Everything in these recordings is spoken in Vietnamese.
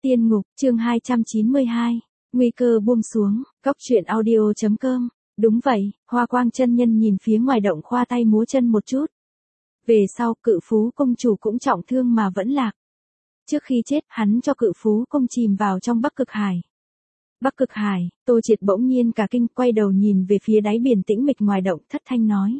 Tiên ngục, chương 292, nguy cơ buông xuống, góc truyện audio.com. Đúng vậy, Hoa Quang chân nhân nhìn phía ngoài động khoa tay múa chân một chút. Về sau, Cự Phú công chủ cũng trọng thương mà vẫn lạc. Trước khi chết, hắn cho Cự Phú công chìm vào trong Bắc Cực Hải. Bắc Cực Hải, Tô Triệt bỗng nhiên cả kinh, quay đầu nhìn về phía đáy biển tĩnh mịch ngoài động, thất thanh nói.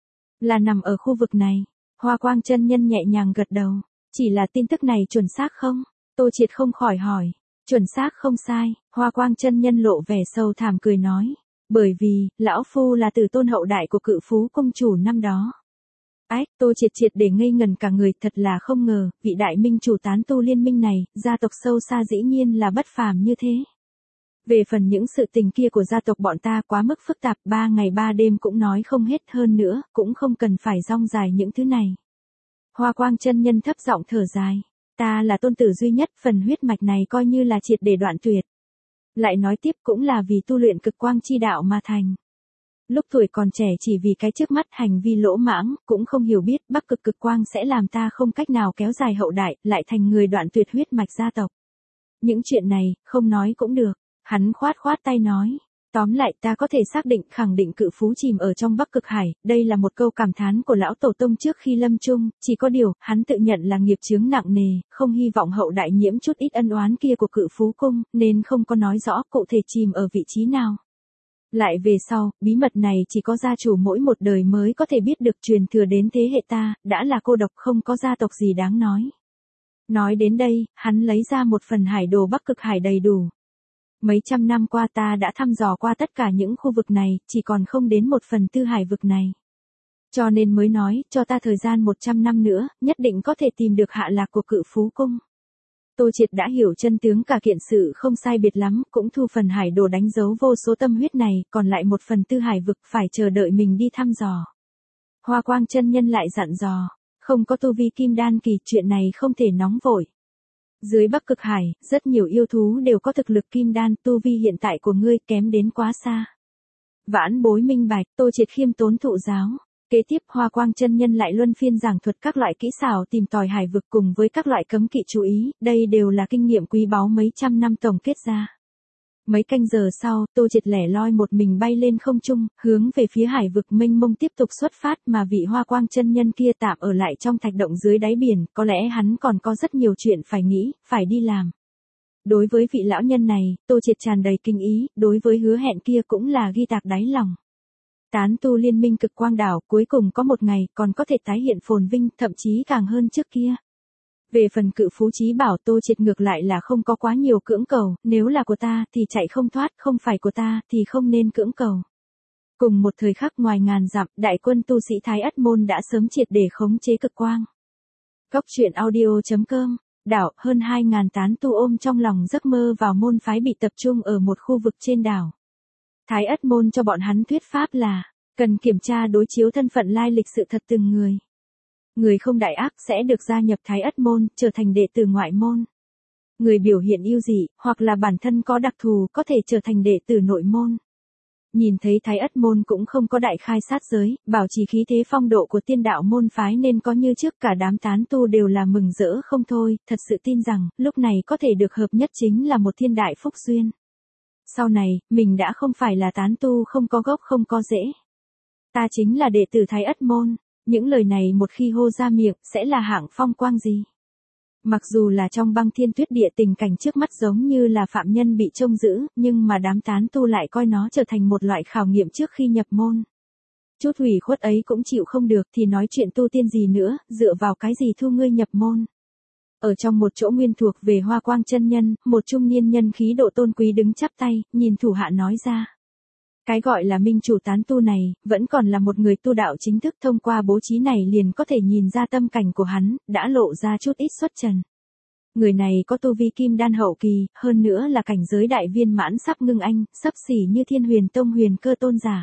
Là nằm ở khu vực này. Hoa Quang chân nhân nhẹ nhàng gật đầu. Chỉ là tin tức này chuẩn xác không? Tô Triệt không khỏi hỏi. Chuẩn xác không sai, Hoa Quang chân nhân lộ vẻ sâu thẳm cười nói. Bởi vì, lão phu là tử tôn hậu đại của Cự Phú công chủ năm đó. Ách, Tô Triệt triệt để ngây ngần cả người, thật là không ngờ, vị đại minh chủ tán tu liên minh này, gia tộc sâu xa dĩ nhiên là bất phàm như thế. Về phần những sự tình kia của gia tộc bọn ta quá mức phức tạp, 3 ngày 3 đêm cũng nói không hết, hơn nữa, cũng không cần phải rong dài những thứ này. Hoa Quang chân nhân thấp giọng thở dài. Ta là tôn tử duy nhất, phần huyết mạch này coi như là triệt để đoạn tuyệt. Lại nói tiếp cũng là vì tu luyện cực quang chi đạo mà thành. Lúc tuổi còn trẻ chỉ vì cái trước mắt hành vi lỗ mãng, cũng không hiểu biết Bắc Cực cực quang sẽ làm ta không cách nào kéo dài hậu đại, lại thành người đoạn tuyệt huyết mạch gia tộc. Những chuyện này, không nói cũng được. Hắn khoát khoát tay nói. Tóm lại ta có thể xác định khẳng định Cự Phú chìm ở trong Bắc Cực Hải, đây là một câu cảm thán của lão tổ tông trước khi lâm chung, chỉ có điều, hắn tự nhận là nghiệp chướng nặng nề, không hy vọng hậu đại nhiễm chút ít ân oán kia của Cự Phú cung, nên không có nói rõ cụ thể chìm ở vị trí nào. Lại về sau, bí mật này chỉ có gia chủ mỗi một đời mới có thể biết được, truyền thừa đến thế hệ ta, đã là cô độc không có gia tộc gì đáng nói. Nói đến đây, hắn lấy ra một phần hải đồ Bắc Cực Hải đầy đủ. Mấy trăm năm qua ta đã thăm dò qua tất cả những khu vực này, chỉ còn không đến 1/4 hải vực này. Cho nên mới nói, cho ta thời gian 100 năm nữa, nhất định có thể tìm được hạ lạc của Cự Phú cung. Tô Triệt đã hiểu chân tướng cả kiện sự không sai biệt lắm, cũng thu phần hải đồ đánh dấu vô số tâm huyết này, còn lại 1/4 hải vực phải chờ đợi mình đi thăm dò. Hoa Quang chân nhân lại dặn dò, không có tu vi kim đan kỳ, chuyện này không thể nóng vội. Dưới Bắc Cực Hải, rất nhiều yêu thú đều có thực lực kim đan, tu vi hiện tại của ngươi kém đến quá xa. Vãn bối minh bạch, Tô Triệt khiêm tốn thụ giáo. Kế tiếp Hoa Quang chân nhân lại luân phiên giảng thuật các loại kỹ xảo tìm tòi hải vực cùng với các loại cấm kỵ chú ý, đây đều là kinh nghiệm quý báu mấy trăm năm tổng kết ra. Mấy canh giờ sau, Tô Triệt lẻ loi một mình bay lên không trung, hướng về phía hải vực mênh mông tiếp tục xuất phát, mà vị Hoa Quang chân nhân kia tạm ở lại trong thạch động dưới đáy biển, có lẽ hắn còn có rất nhiều chuyện phải nghĩ, phải đi làm. Đối với vị lão nhân này, Tô Triệt tràn đầy kinh ý, đối với hứa hẹn kia cũng là ghi tạc đáy lòng. Tán tu liên minh cực quang đảo, cuối cùng có một ngày còn có thể tái hiện phồn vinh, thậm chí càng hơn trước kia. Về phần Cự Phú chí bảo, Tô Triệt ngược lại là không có quá nhiều cưỡng cầu, nếu là của ta thì chạy không thoát, không phải của ta thì không nên cưỡng cầu. Cùng một thời khắc ngoài ngàn dặm, đại quân tu sĩ Thái Ất môn đã sớm triệt để khống chế cực quang. Góc truyện audio.com. Đảo, hơn 2.000 tán tu ôm trong lòng giấc mơ vào môn phái bị tập trung ở một khu vực trên đảo. Thái Ất môn cho bọn hắn thuyết pháp là, cần kiểm tra đối chiếu thân phận lai lịch sự thật từng người. Người không đại ác sẽ được gia nhập Thái Ất môn, trở thành đệ tử ngoại môn. Người biểu hiện ưu dị, hoặc là bản thân có đặc thù có thể trở thành đệ tử nội môn. Nhìn thấy Thái Ất môn cũng không có đại khai sát giới, bảo trì khí thế phong độ của tiên đạo môn phái nên có như trước, cả đám tán tu đều là mừng rỡ không thôi, thật sự tin rằng, lúc này có thể được hợp nhất chính là một thiên đại phúc duyên. Sau này, mình đã không phải là tán tu không có gốc không có rễ. Ta chính là đệ tử Thái Ất môn. Những lời này một khi hô ra miệng, sẽ là hạng phong quang gì? Mặc dù là trong Băng Thiên Tuyết Địa, tình cảnh trước mắt giống như là phạm nhân bị trông giữ, nhưng mà đám tán tu lại coi nó trở thành một loại khảo nghiệm trước khi nhập môn. Chút ủy khuất ấy cũng chịu không được thì nói chuyện tu tiên gì nữa, dựa vào cái gì thu ngươi nhập môn? Ở trong một chỗ nguyên thuộc về Hoa Quang chân nhân, một trung niên nhân khí độ tôn quý đứng chắp tay, nhìn thủ hạ nói ra. Cái gọi là minh chủ tán tu này, vẫn còn là một người tu đạo chính thức, thông qua bố trí này liền có thể nhìn ra tâm cảnh của hắn, đã lộ ra chút ít xuất trần. Người này có tu vi kim đan hậu kỳ, hơn nữa là cảnh giới đại viên mãn sắp ngưng anh, sắp xỉ như Thiên Huyền Tông Huyền Cơ tôn giả.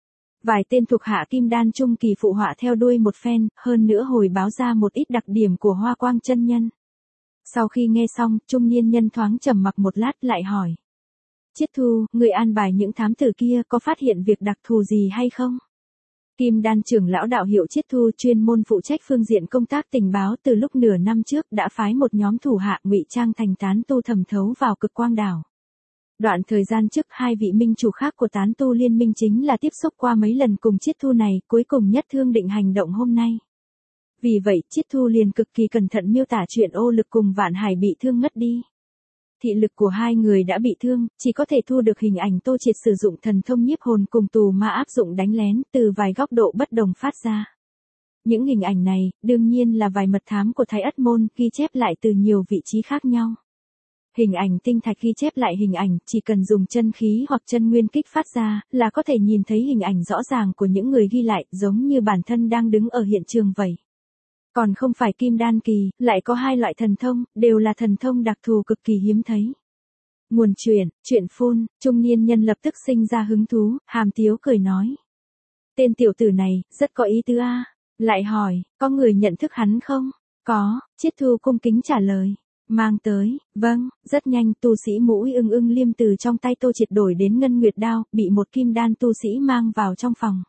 Vài tên thuộc hạ kim đan trung kỳ phụ họa theo đuôi một phen, hơn nữa hồi báo ra một ít đặc điểm của Hoa Quang chân nhân. Sau khi nghe xong, trung niên nhân thoáng trầm mặc một lát lại hỏi. Chiết Thu, người an bài những thám tử kia có phát hiện việc đặc thù gì hay không? Kim Đan trưởng lão đạo hiệu Chiết Thu chuyên môn phụ trách phương diện công tác tình báo từ lúc nửa năm trước đã phái một nhóm thủ hạ ngụy trang thành tán tu thẩm thấu vào Cực Quang đảo. Đoạn thời gian trước hai vị minh chủ khác của tán tu liên minh chính là tiếp xúc qua mấy lần cùng Chiết Thu này, cuối cùng nhất thương định hành động hôm nay. Vì vậy Chiết Thu liền cực kỳ cẩn thận miêu tả chuyện Ô Lực cùng Vạn Hải bị thương ngất đi. Thị lực của hai người đã bị thương, chỉ có thể thu được hình ảnh Tô Triệt sử dụng thần thông nhiếp hồn cùng tù ma áp dụng đánh lén từ vài góc độ bất đồng phát ra. Những hình ảnh này, đương nhiên là vài mật thám của Thái Ất Môn ghi chép lại từ nhiều vị trí khác nhau. Hình ảnh tinh thạch ghi chép lại hình ảnh, chỉ cần dùng chân khí hoặc chân nguyên kích phát ra, là có thể nhìn thấy hình ảnh rõ ràng của những người ghi lại, giống như bản thân đang đứng ở hiện trường vậy. Còn không phải kim đan kỳ, lại có hai loại thần thông, đều là thần thông đặc thù cực kỳ hiếm thấy. Nguồn chuyện phun, trung niên nhân lập tức sinh ra hứng thú, hàm tiếu cười nói. Tên tiểu tử này, rất có ý tứ a. Lại hỏi, có người nhận thức hắn không? Có, Chiết Thu cung kính trả lời. Mang tới, vâng, rất nhanh tu sĩ mũi ưng liêm từ trong tay Tô Triệt đổi đến ngân nguyệt đao, bị một kim đan tu sĩ mang vào trong phòng.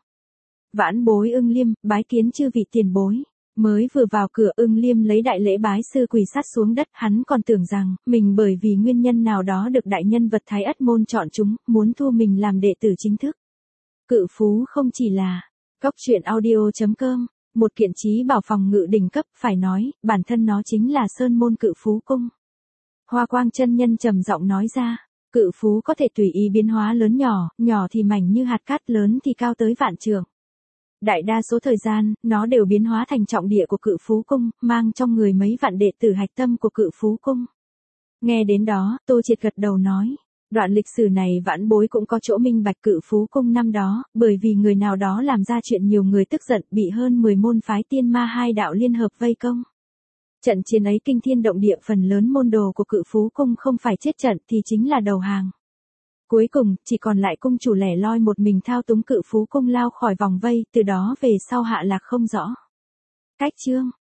Vãn bối ưng liêm, bái kiến chư vị tiền bối. Mới vừa vào cửa ưng liêm lấy đại lễ bái sư quỳ sát xuống đất, hắn còn tưởng rằng, mình bởi vì nguyên nhân nào đó được đại nhân vật Thái Ất Môn chọn chúng, muốn thu mình làm đệ tử chính thức. Cự phú không chỉ là, Cóc Truyện Audio.com, một kiện chí bảo phòng ngự đỉnh cấp, phải nói, bản thân nó chính là Sơn Môn Cự Phú Cung. Hoa Quang chân nhân trầm giọng nói ra, cự phú có thể tùy ý biến hóa lớn nhỏ, nhỏ thì mảnh như hạt cát, lớn thì cao tới vạn trượng. Đại đa số thời gian, nó đều biến hóa thành trọng địa của Cự Phú Cung, mang trong người mấy vạn đệ tử hạch tâm của Cự Phú Cung. Nghe đến đó, Tô Triệt gật đầu nói, đoạn lịch sử này vãn bối cũng có chỗ minh bạch. Cự Phú Cung năm đó, bởi vì người nào đó làm ra chuyện nhiều người tức giận, bị hơn 10 môn phái tiên ma hai đạo liên hợp vây công. Trận chiến ấy kinh thiên động địa, phần lớn môn đồ của Cự Phú Cung không phải chết trận thì chính là đầu hàng. Cuối cùng, chỉ còn lại cung chủ lẻ loi một mình thao túng Cự Phú Cung lao khỏi vòng vây, từ đó về sau hạ lạc không rõ. Cách chương